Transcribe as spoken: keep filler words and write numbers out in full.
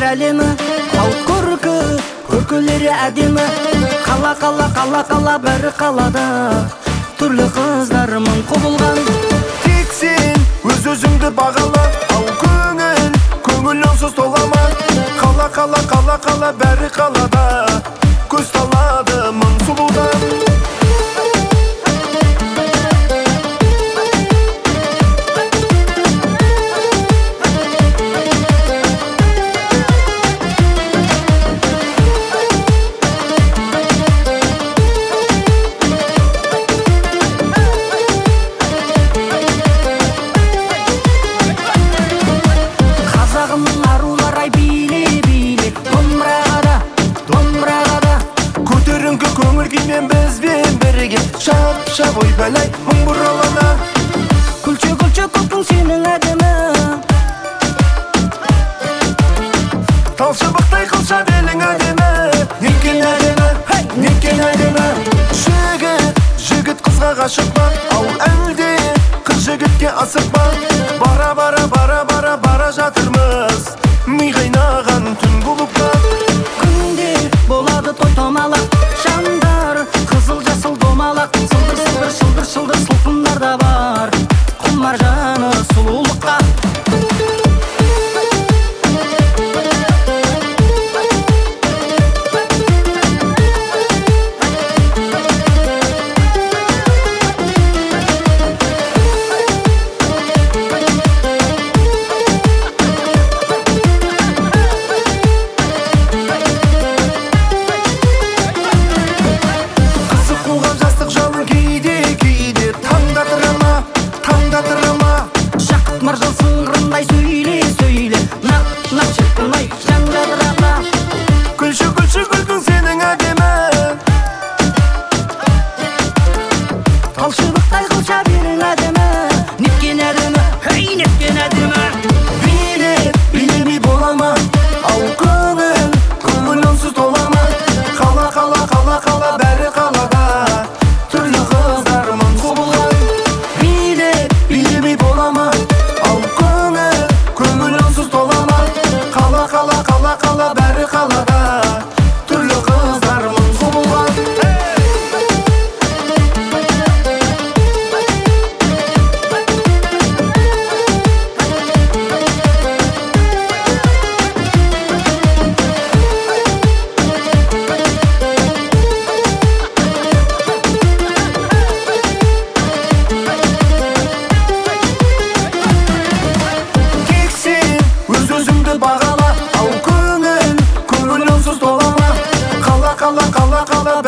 әлемі, ал көркі, көркілері әдемі. Қала, қала, қала, қала, бәрі қалада, түрлі қыздар мың құбылған. Тек сен өз өзіңді бағала, ал көңіл, көңіл онсыз толама. Қала, қала, қала, қала, бәрі қалада, көз талады мың сұлудан. Көңіл күймен бізбен бірге шап-шап ойбайлай мың бұралана. Күлші-күлші күлкің сенің әдемі, талшыбықтай қылша белің әдемі. Неткен әдемі, неткен әдемі. Жігіт, жігіт қызға ғашық па, ал әлде қыз жігітке асық па. Бара, бара, бара, бара, бара жатырмыз ми қайнаған түн клубқа. Күнде болады той томалақ, жандар қызыл жасыл домалақ. Сылдыр, сылдыр, шылдыр, шылдыр сылқымдар да бар, құмар жаны сұлулыққа. Маржан сыңғырындай сөйле, сөйле, нақ, нақ шіркінай, жан жадырама. Күлші, күлші күлкің сенің әдемі, талшыбықтай қылша белің әдемі. Неткен әдемі, хей, неткен әдемі. билеп, билемей бола ма, ал көңіл, көңіл онсыз тола ма. Қала, қала, қала, қала, бәрі қалада, түрлі қыздар мың құбылған. Билеп, билемей бола ма, қала, қала, қала, бәрі қалада, түрлі қыздар мың құбылған. Тек сен өз өзіңді бағала, ал көңіл, көңіл онсыз толама. Қала, қала, қала, қала,